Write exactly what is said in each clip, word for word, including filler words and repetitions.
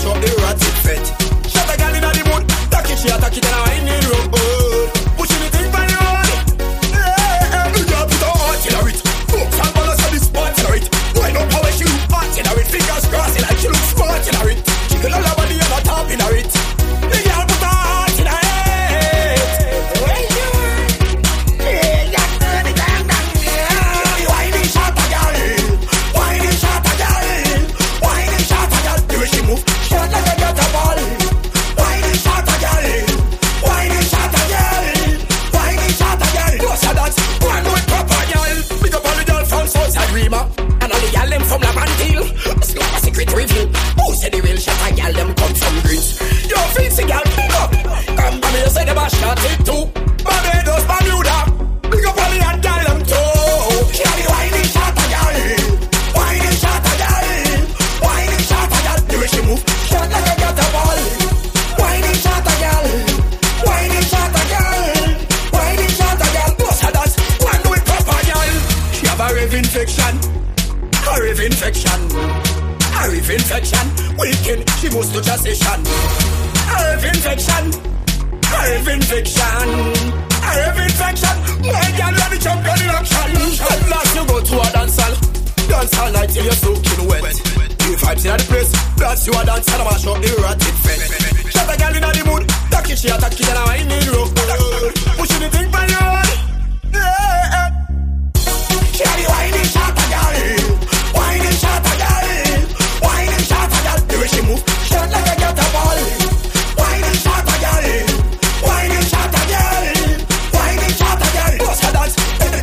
mash up the ratchet fet. Shot a gal inna the mood, tack it, she attack it and I wine in road. Pushing the thing by the road. Yeah, you can't put her heart in her it. Folks and ballers on the spot in her it. Wind up how she look hot in her it. Fingers crossed like she look smart in her it. Jiggle all her body and her top in her it. The girl put her heart in her it. Where you are? Yeah, yeah, turn it down, down, yeah. Whining shot a gal, whining shot a gal, whining shot a gal. The way she move, shot like a gutter ball. Whining shot a gal, whining shot a gal, whining shot a gal. Plus a dance, one with proper gal. Big up all the gal from Southside Rima, and all the gal them from Laventille. It's like a secret reveal. Who said the real shot a gal them come from Greece? Yo, fancy gal, big up. Come by me, you say them a shot it too. Barbados, Bermuda, big up all the hot gal them too. She a the whining shot a gal, whining shot a gal, whining shot a gal. The way she move, shot like a gutter ball. Whining shot a gal, whining shot a gal, whining shot a gal. Plus a dance, one do it proper gal. She have a rave infection, a rave infection, a rave infection. Weekend, she moves to just session. A rave infection, a rave infection, a rave infection. My gal, you're the champion in action. At last you go to a dance hall, dance all night till you're soaking wet. You vibes in the place, dance you a dance and I mash up the ratchet fet. Shot a gal inna the mood, tack it, she attack it and I wine in road. Pushing the thing by the road. Yeah. She a the whining shot a gal, whining shot a gal, whining shot a gal. The way she move, shot like a gutter ball. Whining shot a gal, whining shot a gal, whining shot a gal. Plus a dance.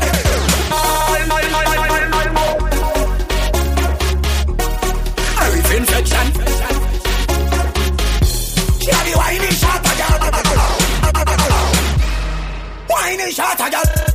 A rave infection. She a the whining shot a gal, whining shot a gal.